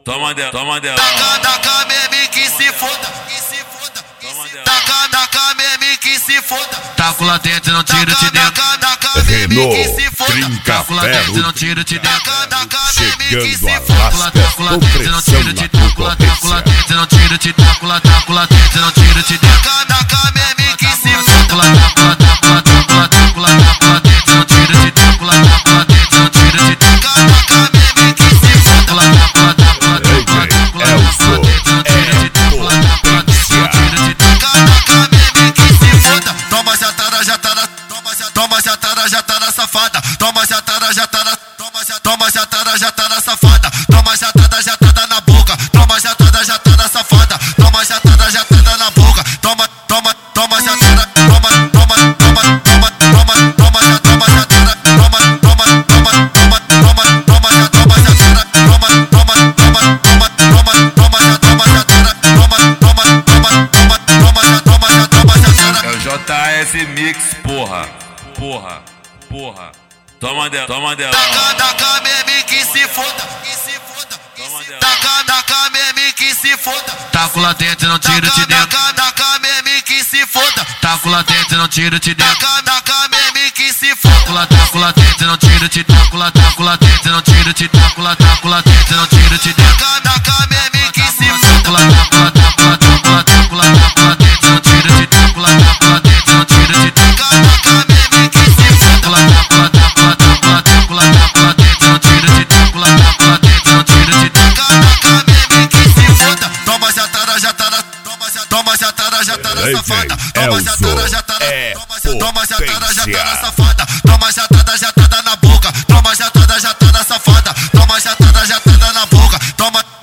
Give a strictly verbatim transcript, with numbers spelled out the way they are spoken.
toma dela, toma dela. Taca, taca meme que se foda, que se foda. Taca, taca meme que se foda. Taco lá dentro, não tiro de dentro. Renault, trinca ferro, não tiro de dentro. chegando a lasca com pressão na concorrência. Não tiro de taco lá, taco lá dentro, não tiro de dentro. Taca meme que se foda. Taco lá, taco lá, taco lá, taco lá, taco lá dentro, não tiro de taco lá, taco lá dentro, não tiro de taco. Taca meme que se foda. Taco lá, taco lá, taco lá, taco lá, taco lá, Elso é potência. Taca meme que se foda. Toma jatada, jatada, toma jatada, jatada safada. Toma jatada, jatada, toma jatada, jatada safada. Toma jatada, jatada na boca. Toma jatada, jatada safada. Toma jatada, jatada na boca. Toma, toma, toma jatada. Toma, toma, toma, toma, toma, toma, já toma jatada. Toma, toma, toma, toma, toma, toma, já toma jatada. Toma, toma, toma, toma, toma, toma, já toma jatada. Toma, toma, toma, toma, toma, já toma, já toma jatada. É o J F Mix, porra, porra, porra. Toma dela, toma dela. Taca, taca meme que se foda, que se foda. Taca, taca meme que se foda. Taco lá dentro, não tiro de dentro. Taca, taca meme que se foda. Taco lá dentro, não tiro de dentro. Taca, taca meme que se Taco foda. lá, taco lá dentro, não tiro de taco lá, taco lá dentro, não tiro de taco lá, taco lá dentro, não tiro de dentro. Taca, taca meme que se Taco lá, foda. taco lá, taco lá, taco lá, taco lá, taco lá dentro, não tiro de taco lá, taco lá dentro, não tiro de taco. Taca, taca meme que se Taco foda. lá, taco lá, taco lá, taco lá, taco lá, taco lá dentro, não tiro de taco lá, taco lá dentro, não tiro de taco. Taca, taca meme que se foda. Toma jatada, jatada, toma jatada, jatada safada. Toma jatada, jatada, toma jatada, jatada safada. Toma jatada, jatada na boca. Toma jatada, jatada safada. Toma jatada, jatada na boca. Toma